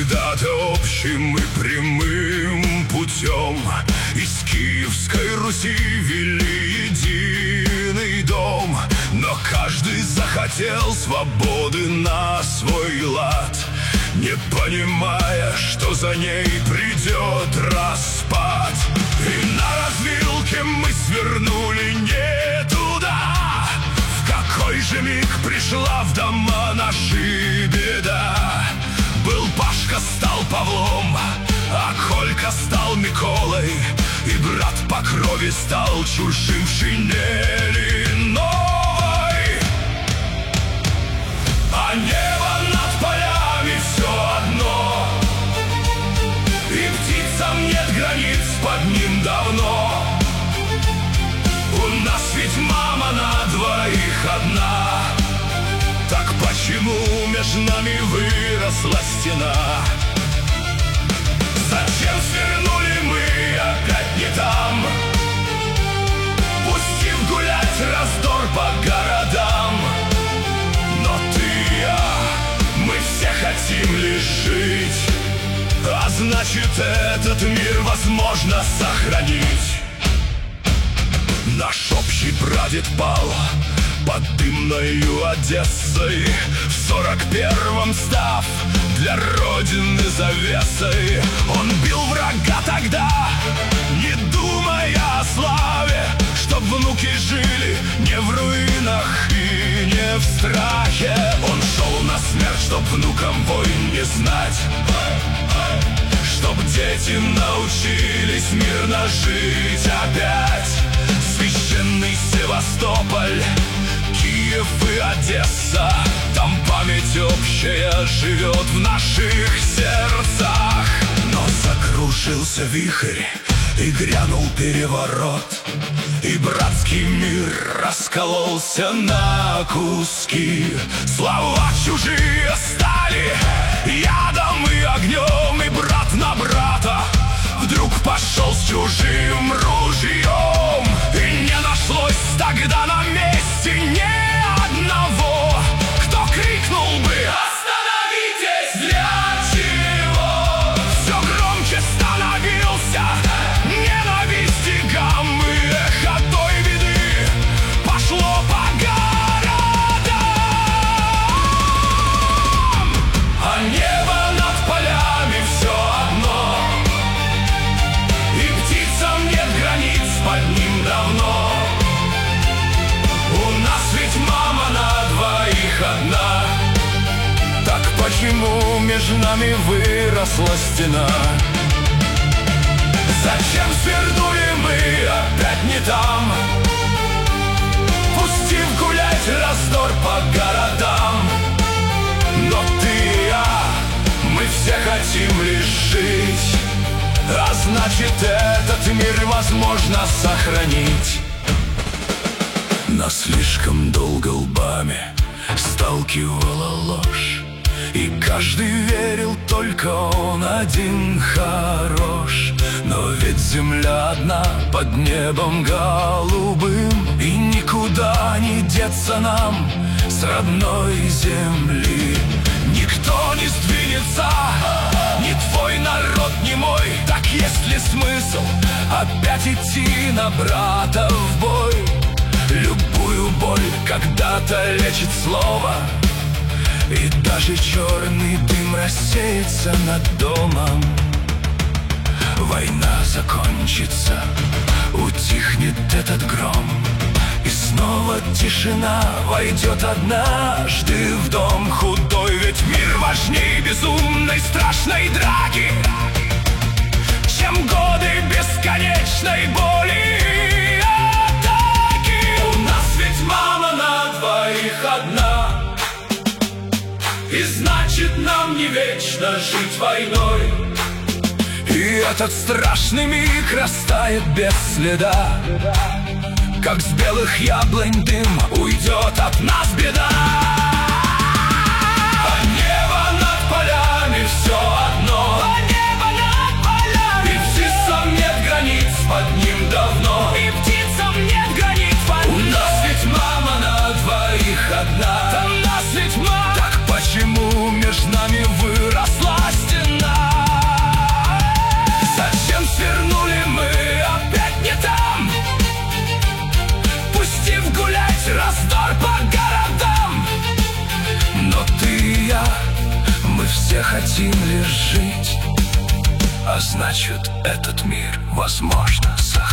когда-то общим и прямым путем из Киевской Руси вели единый дом. Но каждый захотел свободы на свой лад, не понимая, что за ней придет распад. И на развилке мы свернули не туда. В какой же миг пришла в дома наши беда. Был Пашка, стал Павлом, а Колька стал Миколой, и брат по крови стал чужим в шинели новой. А небо над полями все одно, и птицам нет границ под ним давно. У нас ведь мама на двоих одна, так почему между нами выросла стена? Зачем свернули мы опять не там, пустив гулять раздор по городам? Но ты и я, мы все хотим лишь жить, а значит этот мир возможно сохранить. Наш общий прадед пал под дымною Одессой, в 41-м став для Родины завесой. Он бил врага тогда, не думая о славе, чтоб внуки жили не в руинах и не в страхе. Он шел на смерть, чтоб внукам войн не знать, чтоб дети научились мирно жить опять. Священный Севастополь, Киев и Одесса, там память общая живет в наших сердцах. Но закружился вихрь и грянул переворот, и братский мир раскололся на куски. Слова чужие стали ядом и огнем, и брат на брата вдруг пошел с чужим ружьем. И не нашлось тогда на месте ни одного, кто крикнул бы: остановитесь! Для чего? Все громче становился ненависти гаммы, эхо той беды пошло по городам. А небо над полями все одно, и птицам нет границ под ним давно. У нас ведь мама на двоих одна, так почему между нами выросла стена? Зачем свернули мы опять не там, пустив гулять раздор по городам? Но ты и я, мы все хотим лишь жить, а значит этот мир возможно сохранить. Нас слишком долго лбами сталкивала ложь, и каждый верил, только он один хорош. Но ведь земля одна под небом голубым, и никуда не деться нам с родной земли. Никто не сдвинется, ни твой народ, ни мой. Так есть ли смысл опять идти на брата в бой? Любую боль когда-то лечит слово, и даже черный дым рассеется над домом. Война закончится, утихнет этот гром, и снова тишина войдет однажды в дом худой. Ведь мир важней безумной страшной драки, чем годы бесконечной боли и атаки. У нас ведь мама на двоих одна, и значит нам не вечно жить войной. И этот страшный миг растает без следа, как с белых яблонь дым уйдет от нас беда. А небо над полями все одно, а небо над полями, и птицам нет границ под ним давно, и птицам нет границ под ним. У нас ведь мама на двоих одна, у нас ведь мама. Так почему между нами выросла стена? все хотим лишь жить, а значит, этот мир возможно